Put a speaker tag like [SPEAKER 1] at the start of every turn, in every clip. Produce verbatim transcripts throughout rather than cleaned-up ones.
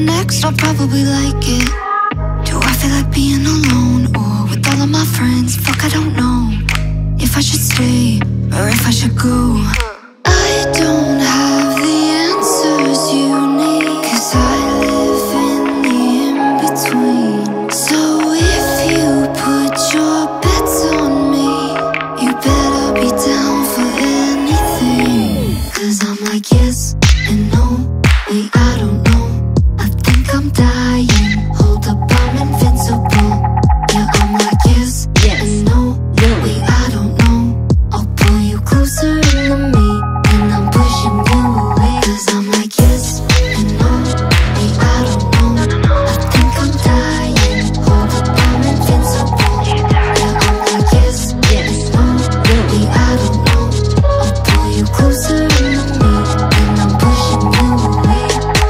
[SPEAKER 1] next, I'll probably like it. Do I feel like being alone or with all of my friends? Fuck, I don't know if I should stay or if I should go. I don't have the answers you need, 'cause I live in the in-between. So if you put your bets on me, you better be down for anything. 'Cause I'm like yes and no, wait, I don't know, I think I'm dying. Hold up, I'm invincible. Yeah, I'm like yes, yes and no, no, wait, I don't know, I'll pull you closer into me, and I'm pushing you away. 'Cause I'm like yes and no, wait, I don't know, I think I'm dying. Hold up, I'm invincible. Yeah, I'm like yes, yes, no, no, wait, I don't know, I'll pull you closer into me, and I'm pushing you away.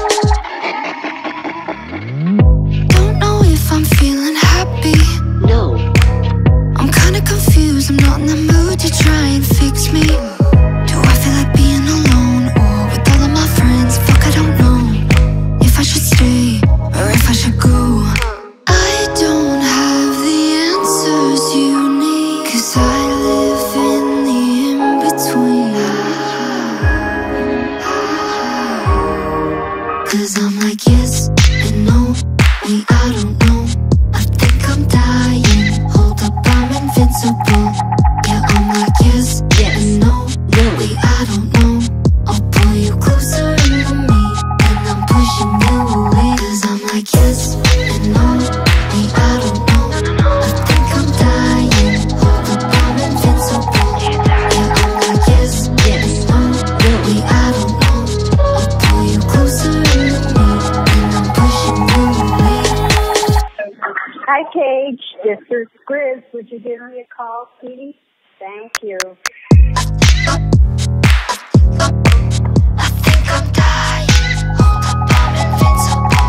[SPEAKER 1] Don't know if I'm feeling happy.
[SPEAKER 2] No.
[SPEAKER 1] I'm kinda confused, I'm not in the mood to try and fix me. Do I feel like being alone or with all of my friends? Fuck, I don't know if I should stay or if I should go. I don't have the answers you need, 'cause I live in the in-between. 'Cause I'm like yes and no, wait, I don't know, I think I'm dying. Hold up, I'm invincible. Yeah, I'm like yes, yes and no, no, wait, I don't know, I'll pull you closer into me, and I'm pushing you away. 'Cause I'm like yes and no, wait, I don't know, I think I'm dying. Hold up, I'm invincible. Yeah, I'm like yes, yes no, no, wait, I don't know, I'll pull you closer into me, and I'm pushing you away.
[SPEAKER 3] Hi, Paige. This is Grizz. Would you give me a call, sweetie? Thank you.
[SPEAKER 1] I think I'm dying. Hold up, I'm invincible.